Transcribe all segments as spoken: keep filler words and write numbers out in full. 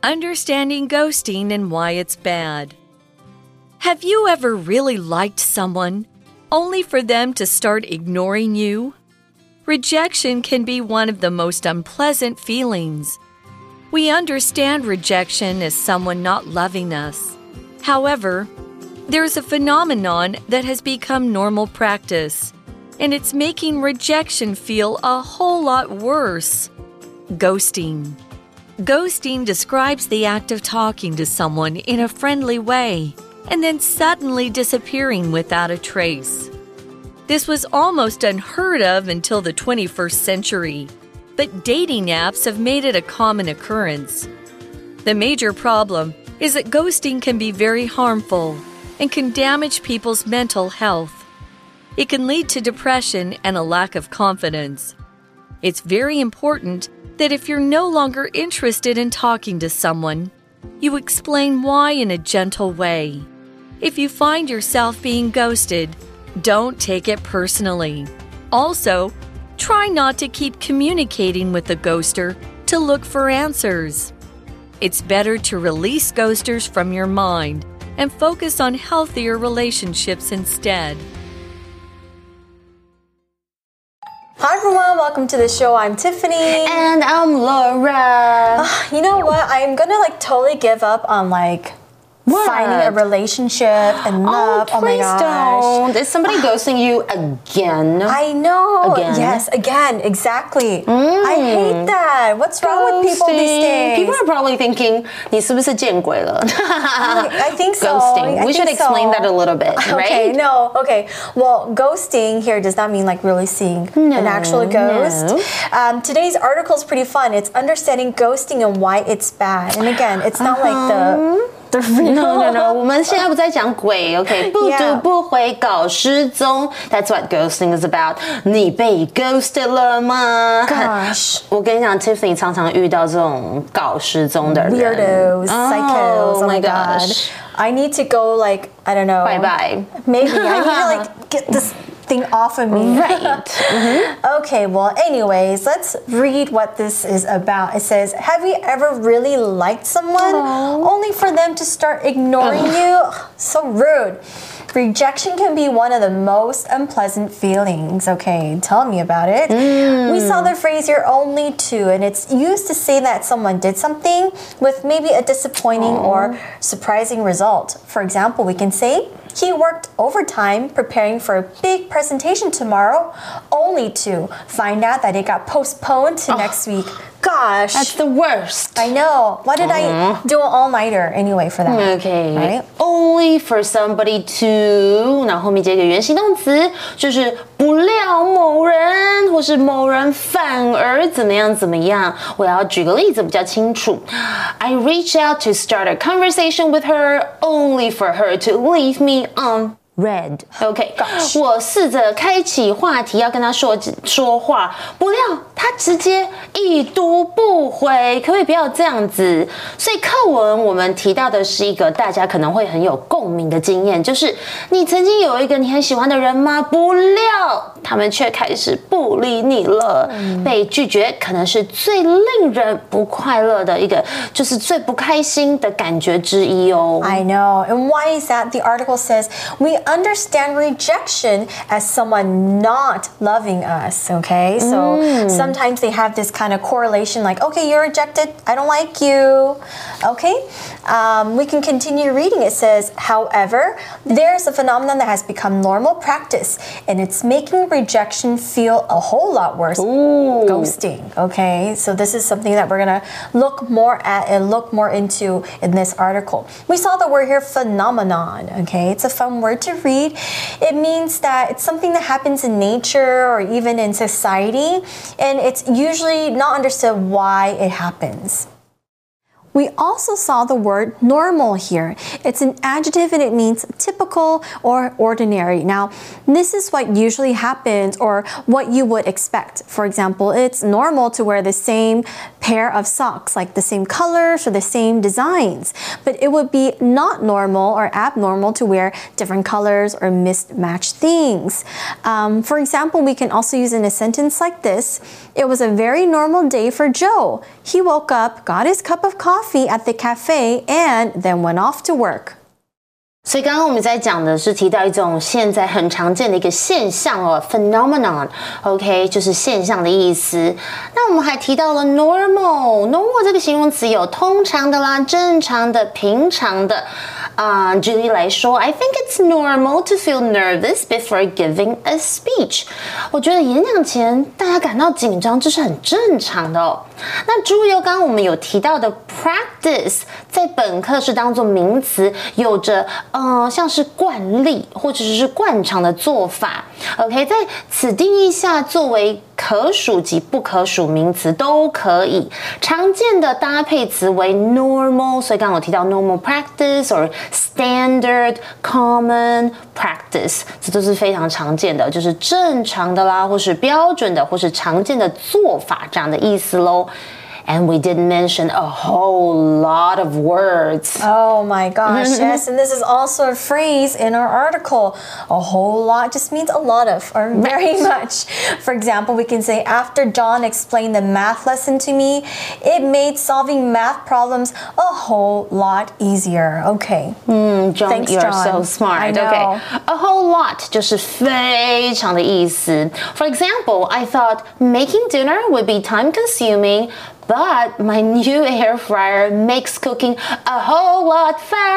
Understanding ghosting and why it's bad. Have you ever really liked someone, only for them to start ignoring you? Rejection can be one of the most unpleasant feelings. We understand rejection as someone not loving us. However, there's a phenomenon that has become normal practice, and it's making rejection feel a whole lot worse. Ghosting. Ghosting describes the act of talking to someone in a friendly way and then suddenly disappearing without a trace. This was almost unheard of until the twenty-first century, but dating apps have made it a common occurrence. The major problem is that ghosting can be very harmful and can damage people's mental health. It can lead to depression and a lack of confidence. It's very important that if you're no longer interested in talking to someone, you explain why in a gentle way. If you find yourself being ghosted, don't take it personally. Also, try not to keep communicating with the ghoster to look for answers. It's better to release ghosters from your mind and focus on healthier relationships instead. Hi everyone, welcome to the show. I'm Tiffany. And I'm Laura. Uh, you know what? I'm gonna like totally give up on like What? finding a relationship and love. Oh, oh my please gosh. don't. Is somebody ghosting you again? I know. Again? Yes, again, exactly. Mm. I hate that. What's wrong with people these Ghosting. days? People are probably thinking, 你是不是见鬼了? I think so. Ghosting. I we think should explain so. that a little bit, right? Okay, no, okay. Well, ghosting here does not mean like really seeing No, an actual ghost. no. Um, today's article is pretty fun. It's understanding ghosting and why it's bad. And again, it's not Uh-huh. like the the real. No, no, no. 我们现在不在讲鬼 ，OK？ 不读不回搞失踪 ，That's what ghosting is about. 你被 ghosted 了吗 Gosh. 我跟你讲 ，Tiffany 常常遇到这种搞失踪的人 Weirdos, psychos. Oh, Oh my my god. gosh. I need to go like I don't know. Bye bye. Maybe I need to like get this thing off of me. Right. Mm-hmm. Okay, well, anyways, let's read what this is about. It says, have you ever really liked someone Aww. only for them to start ignoring Ugh. you? So rude. Rejection can be one of the most unpleasant feelings. Okay, tell me about it. Mm. We saw the phrase you're only two, and it's used to say that someone did something with maybe a disappointing Aww. or surprising result. For example, we can say, he worked overtime preparing for a big presentation tomorrow, only to find out that it got postponed to Oh. next week. Gosh. That's the worst. I know. Why did I do an all-nighter anyway for that? Okay. Right? Only for somebody to， 然后后面接一个原形动词，就是不料某人或是某人反而怎么样怎么样。我要举个例子比较清楚。I reached out to start a conversation with her, only for her to leave me on red. OK， 我试着开启话题，要跟他说说话，不料他直接已读不回，可不可以不要这样子？所以课文我们提到的是一个大家可能会很有共鸣的经验，就是你曾经有一个你很喜欢的人吗？不料他们却开始不理你了，嗯、被拒绝可能是最令人不快乐的一个，就是最不开心的感觉之一哦。 I know. And why is that? The article says we understand rejection as someone not loving us, okay? So mm. sometimes they have this kind of correlation like, okay, you're rejected, I don't like you, okay? Um, we can continue reading. It says, however, there's a phenomenon that has become normal practice, and it's making rejection feel a whole lot worse. Ooh. Ghosting, okay? So this is something that we're gonna look more at and look more into in this article. We saw the word here, phenomenon, okay? It's a fun word to read. It means that it's something that happens in nature or even in society, and it's usually not understood why it happens. We also saw the word normal here. It's an adjective and it means typical or ordinary. Now, this is what usually happens or what you would expect. For example, it's normal to wear the same pair of socks, like the same colors or the same designs. But it would be not normal or abnormal to wear different colors or mismatched things. Um, for example, we can also use in a sentence like this. It was a very normal day for Joe. He woke up, got his cup of coffee, coffee at the cafe and then went off to work. 所以刚刚我们在讲的是提到一种现在很常见的一个现象哦 phenomenon OK 就是现象的意思。那我们还提到了 normal normal 这个形容词有通常的啦正常的平常的啊、呃、举例来说 I think it's normal to feel nervous before giving a speech 我觉得演讲前大家感到紧张这是很正常的哦。那诸如刚刚我们有提到的 practice 在本课是当作名词有着呃，像是惯例或者是惯常的做法 OK 在此定义下作为可数及不可数名词都可以常见的搭配词为 normal 所以刚刚我提到 normal practice or standard common practice 这都是非常常见的就是正常的啦或是标准的或是常见的做法这样的意思咯And we did mention a whole lot of words. Oh my gosh, yes. And this is also a phrase in our article. A whole lot just means a lot of or very much. For example, we can say, after John explained the math lesson to me, it made solving math problems a whole lot easier. Okay. Mm, John, Thanks, you're John. so smart. I know. Okay. A whole lot 就是非常的意思。For example, I thought making dinner would be time consuming.But my new air fryer makes cooking a whole lot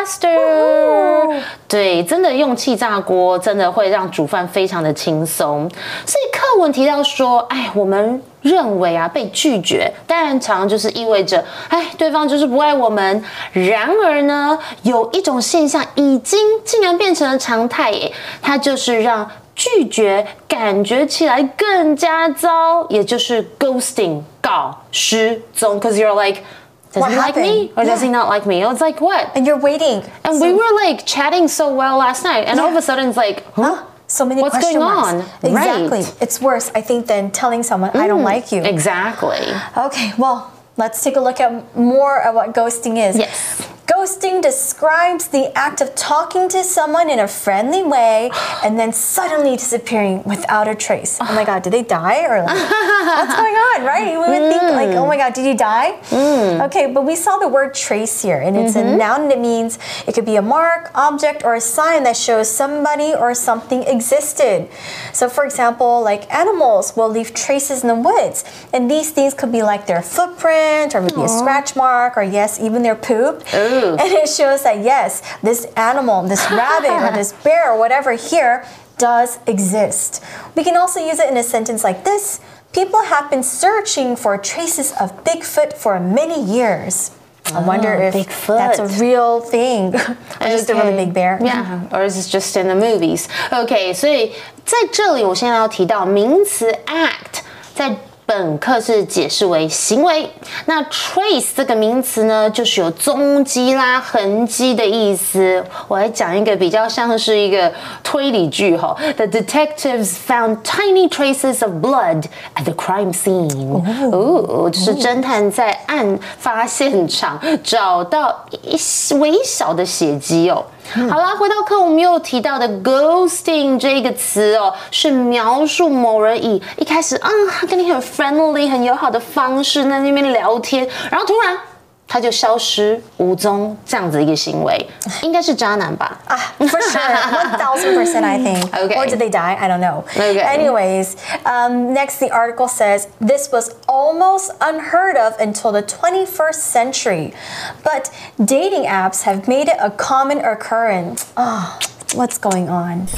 faster. 对，真的用气炸锅真的会让煮饭非常的轻松。所以课文提到说，哎，我们认为啊被拒绝，当然常就是意味着，哎，对方就是不爱我们。然而呢，有一种现象已经竟然变成了常态耶，它就是让拒绝感觉起来更加糟，也就是 ghosting 搞失踪 ，cause you're like, does what he like happened? me or does yeah. he not like me? It's like what? And you're waiting. And so, we were like chatting so well last night, and yeah. all of a sudden it's like, huh? huh? So many What's question going marks. on? Exactly. Right. It's worse, I think, than telling someone mm, I don't like you. Exactly. Okay, well, let's take a look at more of what ghosting is. Yes. Ghosting describes the act of talking to someone in a friendly way and then suddenly disappearing without a trace. Oh my God, did they die? Or like, what's going on, right? You would mm. think like, oh my God, did he die? Mm. Okay, but we saw the word trace here, and it's mm-hmm. a noun, and it means it could be a mark, object, or a sign that shows somebody or something existed. So for example, like animals will leave traces in the woods, and these things could be like their footprint, or maybe Aww. a scratch mark, or yes, even their poop. Ooh. And it shows that yes, this animal, this rabbit or this bear or whatever here does exist. We can also use it in a sentence like this. People have been searching for traces of Bigfoot for many years. I wonder oh, if Bigfoot. that's a real thing. Or okay. just a really big bear. Yeah, or is it just in the movies? Okay, 所以在这里我现在要提到名词 act 在本课是解释为行为，那 trace 这个名词呢，就是有踪迹啦、痕迹的意思。我来讲一个比较像是一个推理剧哈。The detectives found tiny traces of blood at the crime scene。哦，就是侦探在案发现场找到一微小的血迹哦。嗯、好啦，回到课我们又提到的 ghosting 这个词哦，是描述某人以一开始啊，他跟你很 friendly 很友好的方式在那边聊天，然后突然他就消失无踪，这样子一个行为，应该是渣男吧？ 啊、uh, ，for sure, one thousand percent, I think. Okay. Or did they die? I don't know. Okay. Anyways, um, next the article says this was almost unheard of until the twenty-first century, but dating apps have made it a common occurrence. Oh, what's going on?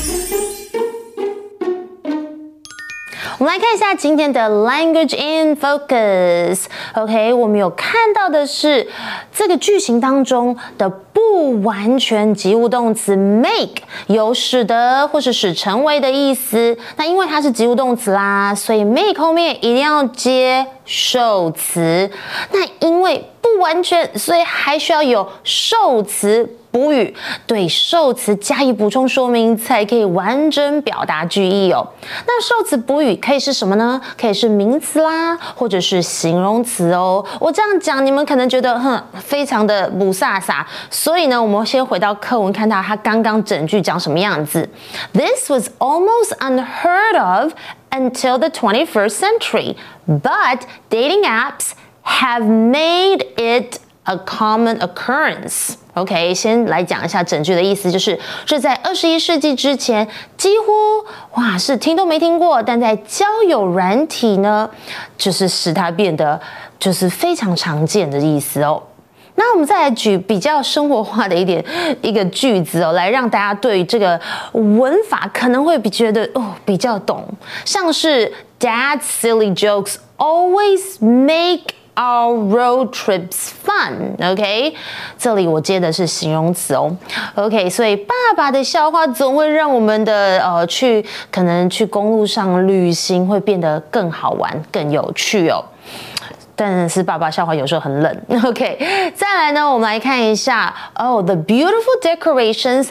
我们来看一下今天的 language in focus。OK， 我们有看到的是这个句型当中的不完全及物动词 make 有使得或是使成为的意思。那因为它是及物动词啦，所以 make 后面一定要接受词。那因为不完全，所以还需要有受词补语，对受词加以补充说明，才可以完整表达句意哦。那受词补语可以是什么呢？可以是名词啦，或者是形容词哦。我这样讲，你们可能觉得哼，非常的不飒飒。所以呢，我们先回到课文，看到它刚刚整句讲什么样子。This was almost unheard of until the twenty-first century, but dating apps have made it a common occurrence。OK， 先来讲一下整句的意思，就是这在二十一世纪之前几乎哇是听都没听过，但在交友软体呢，就是使它变得就是非常常见的意思哦。那我们再来举比较生活化的一点一个句子哦，来让大家对这个文法可能会比觉得哦比较懂，像是 Dad's silly jokes always make our road trips fun。OK， 这里我接的是形容词哦。OK， 所以爸爸的笑话总会让我们的呃去可能去公路上旅行会变得更好玩、更有趣哦。但是爸爸笑话有时候很冷 ，OK。再来呢，我们来看一下哦、oh, ，The beautiful decorations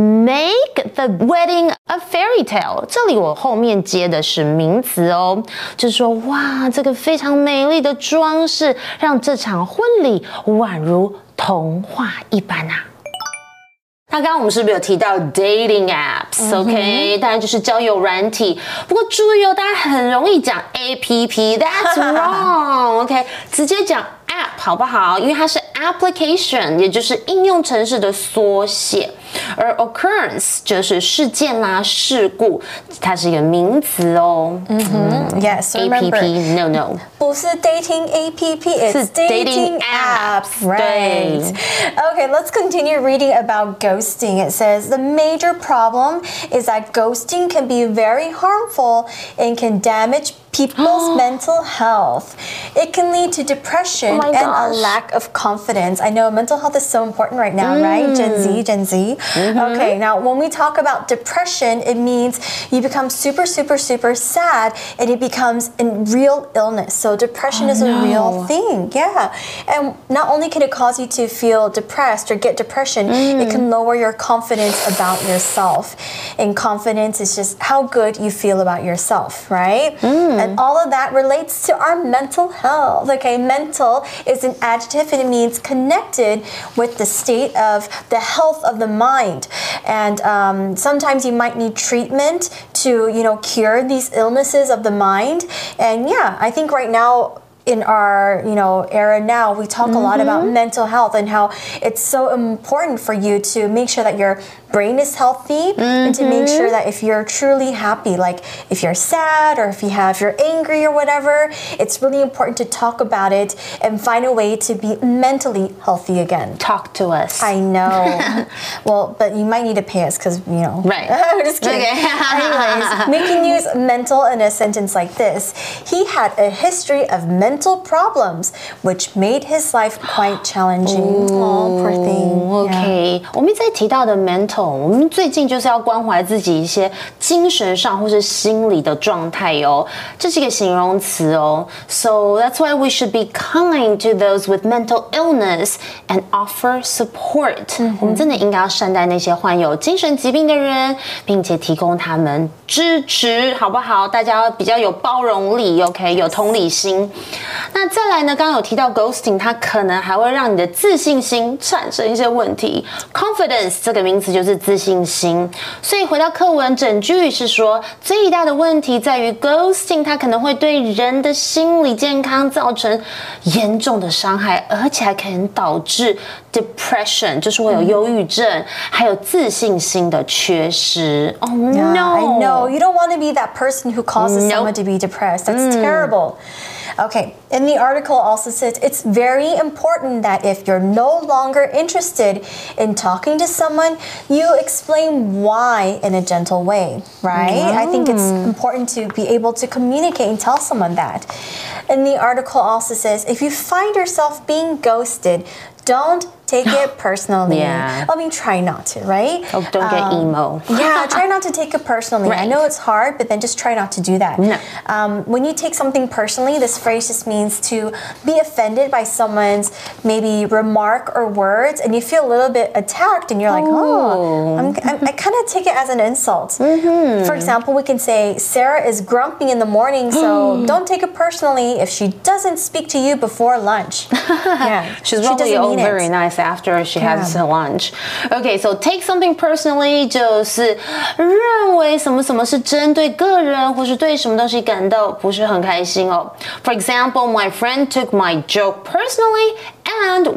make the wedding a fairy tale。这里我后面接的是名词哦，就是说哇，这个非常美丽的装饰，让这场婚礼宛如童话一般啊。那刚刚我们是不是有提到 dating apps？OK，、嗯、当然就是交友软体。不过注意哦，大家很容易讲 A P P，That's wrong。OK， 直接讲 app 好不好？因为它是 application， 也就是应用程式的缩写。而 occurrence 就是事件啦、事故，它是一个名词哦。 嗯哼 ，Yes， A P P，No No， 不是 dating A P P，it's dating apps，right？ Okay, let's continue reading about ghosting. It says the major problem is that ghosting can be very harmful and can damage people's mental health. It can lead to depression oh and a lack of confidence. I know mental health is so important right now, mm. right? Gen Z, Gen Z. Mm-hmm. Okay, now when we talk about depression, it means you become super, super, super sad and it becomes a real illness. So depression oh, is a no. real thing. Yeah. And not only can it cause you to feel depressed or get depression, mm. it can lower your confidence about yourself. And confidence is just how good you feel about yourself, right? Mm. And all of that relates to our mental health. Okay, mental is an adjective and it means connected with the state of the health of the mind. And um, sometimes you might need treatment to, you know, cure these illnesses of the mind. And yeah, I think right now, in our, you know, era now, we talk mm-hmm. a lot about mental health and how it's so important for you to make sure that your brain is healthy mm-hmm. and to make sure that if you're truly happy, like if you're sad or if you have, if you're angry or whatever, it's really important to talk about it and find a way to be mentally healthy again. Talk to us. I know. Well, but you might need to pay us because, you know. Right. I'm just kidding. Okay. Anyways, we can use mental in a sentence like this. He had a history of mental problems, which made his life quite challenging. Oh, poor thing. OK， 我们在提到的 mental， 我们最近就是要关怀自己一些精神上或是心理的状态哦，这是一个形容词哦。So that's why we should be kind to those with mental illness and offer support、嗯、我们真的应该要善待那些患有精神疾病的人，并且提供他们支持，好不好？大家比较有包容力 ，OK， 有同理心。那再来呢？刚刚有提到 ghosting， 它可能还会让你的自信心产生一些问题。Confidence 这个名词就是自信心，所以回到课文，整句是说最大的问题在于 ghosting， 它可能会对人的心理健康造成严重的伤害，而且还可能导致 depression， 就是会有忧郁症，嗯、还有自信心的缺失。Oh yeah, no! I know you don't want to be that person who causes nope. someone to be depressed. That's mm. terrible. Okay, and the article also says it's very important that if you're no longer interested in talking to someone, you explain why in a gentle way, right? Mm. I think it's important to be able to communicate and tell someone that. And the article also says if you find yourself being ghosted, don't take it personally. Yeah. I mean, try not to, right? Oh, don't um, get emo. Yeah, try not to take it personally. Right. I know it's hard, but then just try not to do that. No. Um, when you take something personally, this phrase just means to be offended by someone's maybe remark or words, and you feel a little bit attacked, and you're like, oh, oh I'm, I'm, I kind of take it as an insult. Mm-hmm. For example, we can say, Sarah is grumpy in the morning, so don't take it personally if she doesn't speak to you before lunch. Yeah, she's probably all very it. nice after she yeah. has her lunch. Okay, so take something personally 就是认为什么什么是针对个人或是对什么东西感到不是很开心哦。For example, my friend took my joke personally and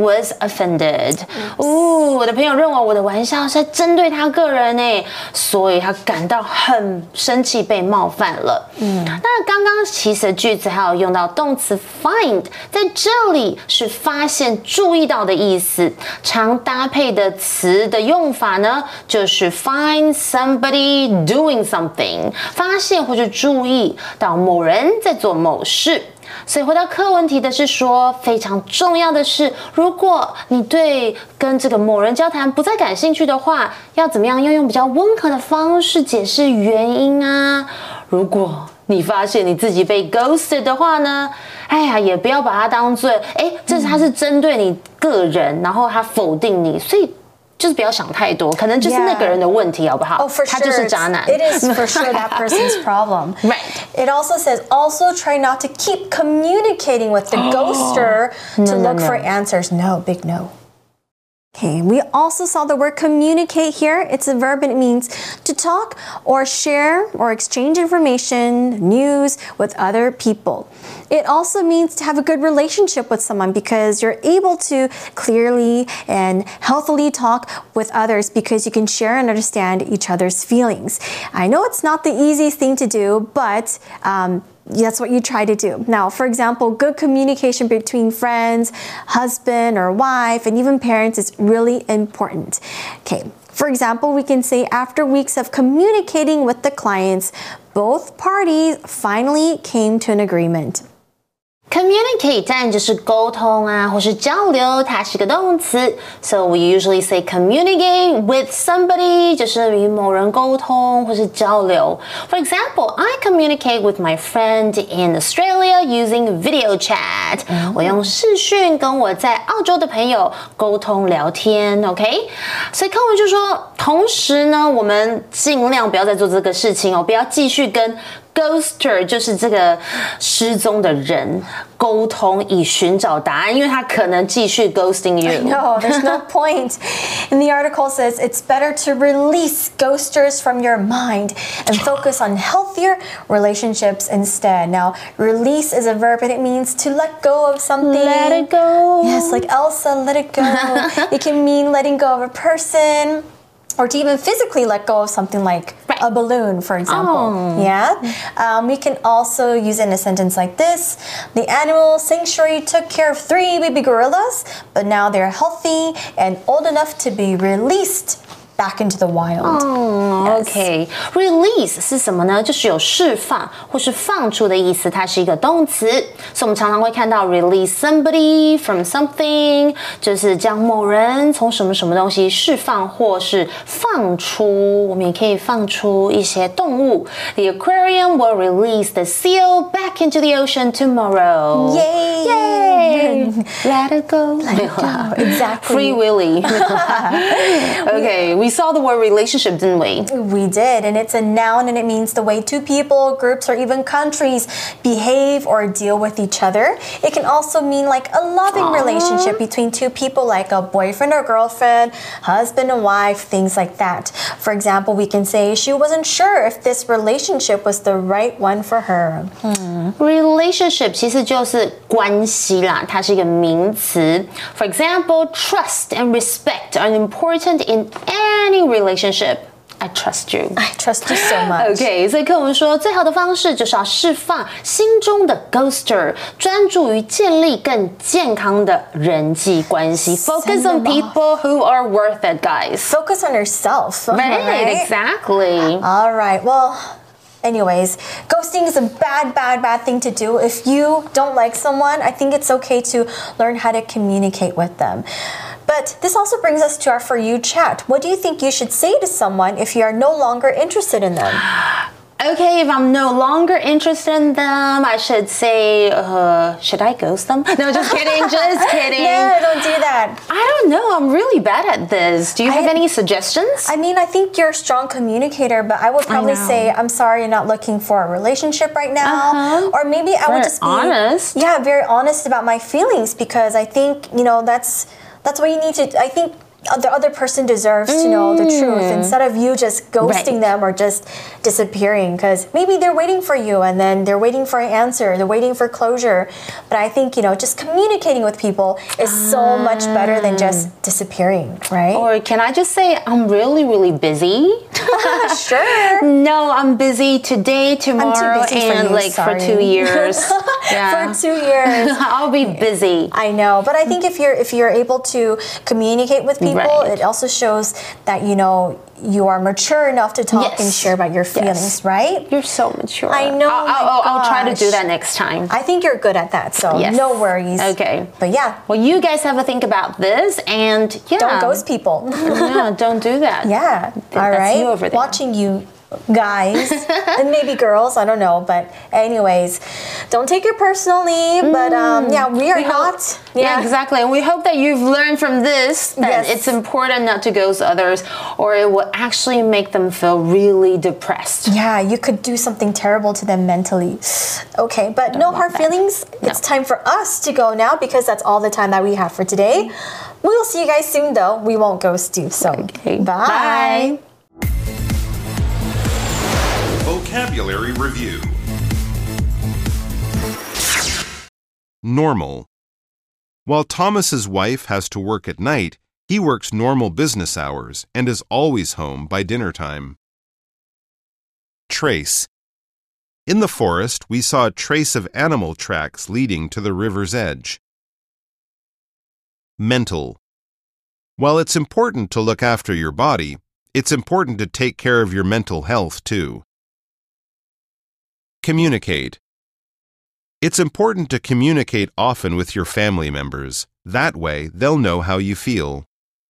was offended. 哦，我的朋友认为我的玩笑是在针对他个人诶，所以他感到很生气，被冒犯了。嗯，那刚刚其实句子还有用到动词 find， 在这里是发现、注意到的意思。常搭配的词的用法呢，就是 find somebody doing something， 发现或是注意到某人在做某事。所以回到课文题的是说，非常重要的是，如果你对跟这个某人交谈不再感兴趣的话，要怎么样要用比较温和的方式解释原因啊？如果你发现你自己被 ghosted 的话呢，哎呀，也不要把它当作，哎，这是他是针对你个人，然后他否定你，所以。就是不要想太多，可能就是那个人的问题，好不好？ Oh, for sure. 他就是渣男。 It is for sure that person's problem. Right. It also says, also try not to keep communicating with the ghoster to no, look no. for answers. No, big no. Okay, we also saw the word communicate here. It's a verb and it means to talk or share or exchange information, news with other people. It also means to have a good relationship with someone because you're able to clearly and healthily talk with others because you can share and understand each other's feelings. I know it's not the easiest thing to do, but um, that's what you try to do. Now, for example, good communication between friends, husband or wife, and even parents is really important. Okay. For example, we can say after weeks of communicating with the clients, both parties finally came to an agreement. Communicate 当然就是沟通啊，或是交流，它是个动词。So we usually say communicate with somebody， 就是与某人沟通或是交流。For example, I communicate with my friend in Australia using video chat。我用视讯跟我在澳洲的朋友沟通聊天 ，OK？ 所以课文就说，同时呢，我们尽量不要再做这个事情哦，不要继续跟。Ghoster 就是这个失踪的人沟通以寻找答案，因为他可能继续 ghosting you. No, there's no point. And the article says it's better to release ghosters from your mind and focus on healthier relationships instead. Now, release is a verb and it means to let go of something. Let it go. Yes, like Elsa, let it go. It can mean letting go of a person. Or to even physically let go of something like right. a balloon, for example. Oh. Yeah. Um, we can also use it in a sentence like this. The animal sanctuary took care of three baby gorillas, but now they're healthy and old enough to be released back into the wild. Oh, okay. Release 是什么呢？就是有释放或是放出的意思，它是一个动词。所以我们常常会看到 release somebody from something， 就是将某人从什么什么东西释放或是放出。我们也可以放出一些动物。The aquarium will release the seal back into the ocean tomorrow. Yay! Yay! Let it go. Let it go. Exactly. Free Willy. Okay, we saw the word relationship, didn't we? We did, and it's a noun and it means the way two people, groups, or even countries behave or deal with each other. It can also mean like a loving Aww. relationship between two people, like a boyfriend or girlfriend, husband and wife, things like that. For example, we can say she wasn't sure if this relationship was the right one for her. Hmm. Relationship 其实就是关系啦，它是一个名词。For example, trust and respect are important in any relationship. I trust you. I trust you so much. Okay, 所以课文说，最好的方式就是要释放心中的 ghoster， 专注于建立更健康的人际关系。Focus on people who are worth it, guys. Focus on yourself. Right, right? Exactly. All right, well, anyways, ghosting is a bad, bad, bad thing to do. If you don't like someone, I think it's okay to learn how to communicate with them. But this also brings us to our For You chat. What do you think you should say to someone if you are no longer interested in them? Okay, if I'm no longer interested in them, I should say, uh, should I ghost them? No, just kidding, just kidding. No, don't do that. I don't know, I'm really bad at this. Do you have I, any suggestions? I mean, I think you're a strong communicator, but I would probably say, I'm sorry you're not looking for a relationship right now. Uh-huh. Or maybe I very would just be honest. Yeah, very honest about my feelings because I think, you know, that's that's what you need to I think the other person deserves to know the truth instead of you just ghosting Right. them or just disappearing, because maybe they're waiting for you and then they're waiting for an answer, they're waiting for closure. But I think, you know, just communicating with people is so much better than just disappearing, right? Or can I just say I'm really, really busy? Sure. No, I'm busy today, tomorrow, busy for and you, like sorry. for two years. Yeah. For two years. I'll be busy. I know, but I think if you're if you're able to communicate with people, Right. it also shows that, you know, you are mature enough to talk Yes. and share about your feelings, Yes. right? You're so mature. I know, I'll, my I'll, I'll try to do gosh. that next time. I think you're good at that, so Yes. no worries. Okay. But yeah, Well, you guys have a think about this, and yeah, don't ghost people. No, don't do that. Yeah. Th- All that's right. you over there. Watching you guys and maybe girls, I don't know, but anyways, don't take it personally, but um yeah, we are We hope- not Yeah, exactly. And we hope that you've learned from this that Yes. it's important not to ghost others, or it will actually make them feel really depressed. Yeah, you could do something terrible to them mentally. Okay, but no hard that. feelings. It's No. time for us to go now because that's all the time that we have for today. We'll see you guys soon though. We won't ghost you. So Okay. bye. Bye. Vocabulary Review. Normal. While Thomas's wife has to work at night, he works normal business hours and is always home by dinner time. Trace. In the forest, we saw a trace of animal tracks leading to the river's edge. Mental. While it's important to look after your body, it's important to take care of your mental health too. Communicate. It's important to communicate often with your family members. That way, they'll know how you feel.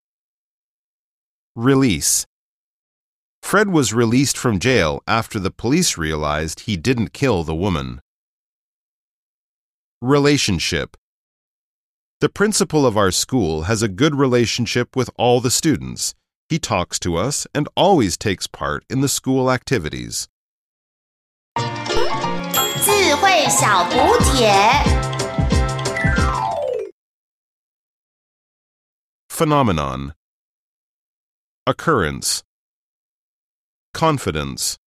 Release. Fred was released from jail after the police realized he didn't kill the woman. Relationship. The principal of our school has a good relationship with all the students. He talks to us and always takes part in the school activities. 智慧小补帖。 Phenomenon. Occurrence. Confidence.